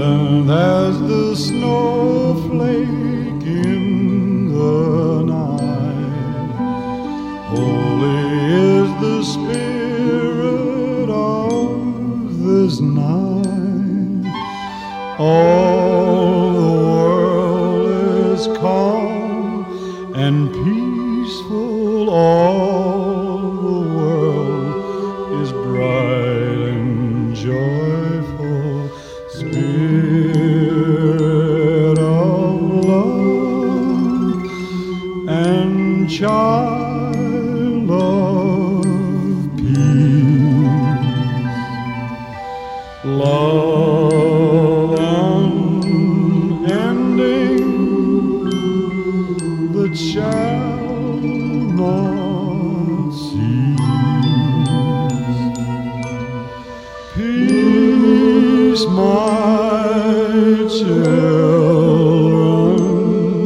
silent as the snowflake in the night. Holy is the spirit of this night. All the world is calm and peaceful. All the world is bright and joyful. Spirit of love and child of peace, love unending that shall not cease. Peace, my children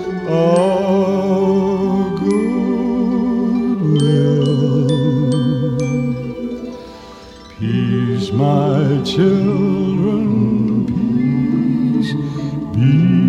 of goodwill. Peace, my children, peace be